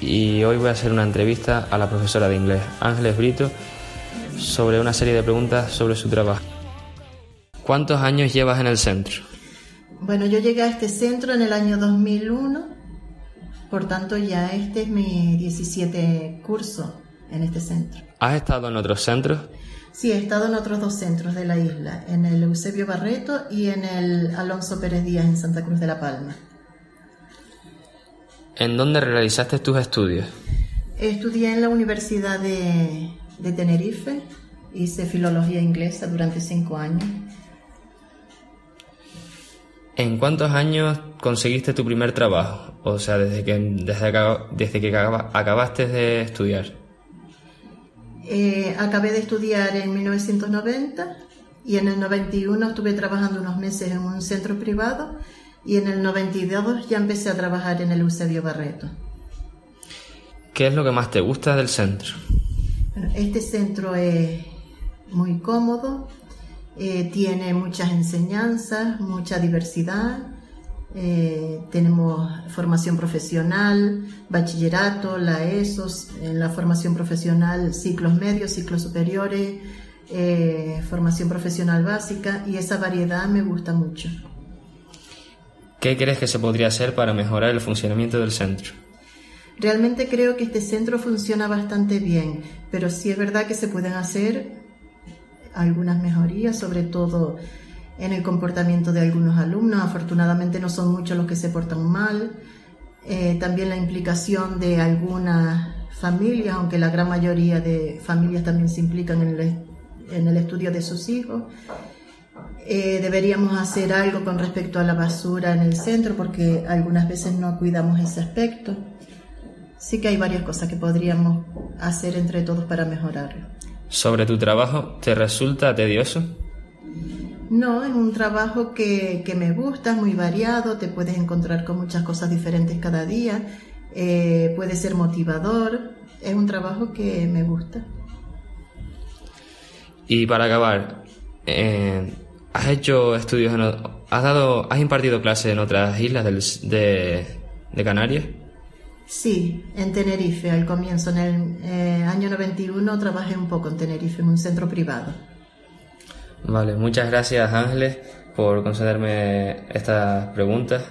y hoy voy a hacer una entrevista a la profesora de inglés, Ángeles Brito, sobre una serie de preguntas sobre su trabajo. ¿Cuántos años llevas en el centro? Bueno, yo llegué a este centro en el año 2001, por tanto ya este es mi 17 curso en este centro. ¿Has estado en otros centros? Sí, he estado en otros 2 centros de la isla, en el Eusebio Barreto y en el Alonso Pérez Díaz en Santa Cruz de la Palma. ¿En dónde realizaste tus estudios? Estudié en la Universidad de Tenerife, hice filología inglesa durante 5 años. ¿En cuántos años conseguiste tu primer trabajo? O sea, desde que acabaste de estudiar. Acabé de estudiar en 1990 y en el 91 estuve trabajando unos meses en un centro privado y en el 92 ya empecé a trabajar en el Eusebio Barreto. ¿Qué es lo que más te gusta del centro? Bueno, este centro es muy cómodo, tiene muchas enseñanzas, mucha diversidad. Tenemos formación profesional, bachillerato, la ESO, en la formación profesional ciclos medios, ciclos superiores, formación profesional básica, y esa variedad me gusta mucho. ¿Qué crees que se podría hacer para mejorar el funcionamiento del centro? Realmente creo que este centro funciona bastante bien, pero sí es verdad que se pueden hacer algunas mejorías, sobre todo en el comportamiento de algunos alumnos. Afortunadamente no son muchos los que se portan mal. También la implicación de algunas familias, aunque la gran mayoría de familias también se implican en el estudio de sus hijos. Deberíamos hacer algo con respecto a la basura en el centro, porque algunas veces no cuidamos ese aspecto. Sí que hay varias cosas que podríamos hacer entre todos para mejorarlo. ¿Sobre tu trabajo te resulta tedioso? No, es un trabajo que me gusta, es muy variado, te puedes encontrar con muchas cosas diferentes cada día, puede ser motivador, es un trabajo que me gusta. Y para acabar, ¿has hecho estudios, has impartido clases en otras islas de Canarias? Sí, en Tenerife al comienzo, en el año 91 trabajé un poco en Tenerife, en un centro privado. Vale, muchas gracias Ángeles por concederme estas preguntas.